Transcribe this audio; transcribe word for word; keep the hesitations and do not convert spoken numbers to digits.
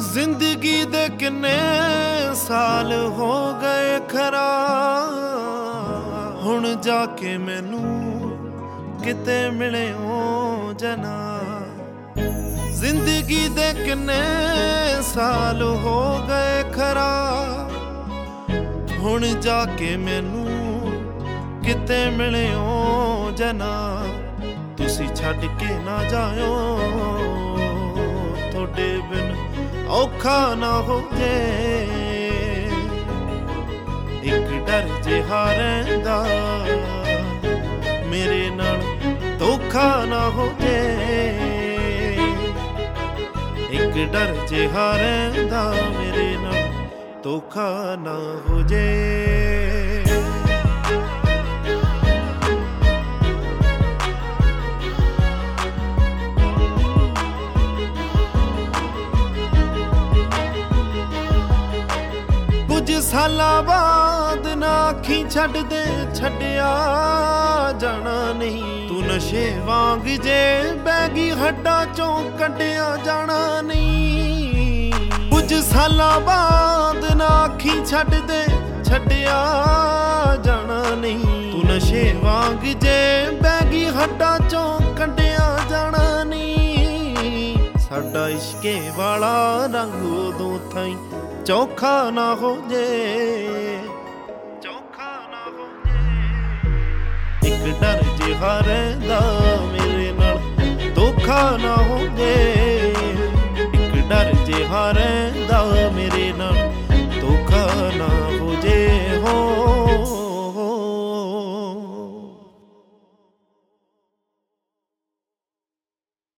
ਜ਼ਿੰਦਗੀ ਦੇ ਕਿੰਨੇ ਸਾਲ ਹੋ ਗਏ ਖਰਾ, ਹੁਣ ਜਾ ਕੇ ਮੈਨੂੰ ਕਿਤੇ ਮਿਲਿਓ ਜਨਾ। ਜ਼ਿੰਦਗੀ ਦੇ ਕਿੰਨੇ ਸਾਲ ਹੋ ਗਏ ਖਰਾ, ਹੁਣ ਜਾ ਕੇ ਮੈਨੂੰ ਕਿਤੇ ਮਿਲਿਓ ਜਨਾ। ਤੁਸੀਂ ਛੱਡ ਕੇ ਨਾ ਜਾਇਓ, ਤੁਹਾਡੇ ਬਿਨ ਔਖਾ ਨਾ ਹੋ ਜੇ। ਇੱਕ ਡਰ ਜਿਹਾ ਰਹਿੰਦਾ ਮੇਰੇ ਨਾਲ ਧੋਖਾ ਨਾ ਹੋ ਜੇ। ਇੱਕ ਡਰ ਜਿਹਾ ਰਹਿੰਦਾ ਮੇਰੇ ਨਾਲ ਧੋਖਾ ਨਾ ਹੋ ਜੇ। ਕੁਝ ਸਾਲਾਂ ਬਾਅਦ ਨਾ ਅੱਖੀਂ ਛੱਡ ਦੇ, ਛੱਡਿਆ ਜਾਣਾ ਨਹੀਂ। ਤੂੰ ਨਸ਼ੇ ਵਾਂਗ ਜੇ ਬਹਿ ਗਈ ਹੱਡਾਂ ਚੋਂ ਕੱਢਿਆ ਜਾਣਾ ਨਹੀਂ। ਕੁਝ ਸਾਲਾਂ ਬਾਅਦ ਨਾ ਅੱਖੀਂ ਛੱਡ ਦੇ, ਛੱਡਿਆ ਜਾਣਾ ਨਹੀਂ। ਤੂੰ ਨਸ਼ੇ ਵਾਂਗ ਜੇ ਬਹਿ ਗਈ ਹੱਡਾਂ ਚੋਂ ਕੱਢਿਆ ਜਾਣਾ ਨਹੀਂ। ਸਾਡਾ ਇਸ਼ਕੇ ਵਾਲਾ ਰੰਗ ਉਦੋਂ ਥਾਈਂ ਚੌਖਾ ਨਾ ਹੋ ਜੇ, ਚੌਖਾ ਨਾ ਹੋ ਜੇ। ਇੱਕ ਡਰ ਜਿਹਾ ਰਹਿੰਦਾ ਮੇਰੇ ਨਾਲ ਧੋਖਾ ਨਾ ਹੋ ਜੇ। ਇੱਕ ਡਰ ਜਿਹਾ ਰਹਿੰਦਾ ਮੇਰੇ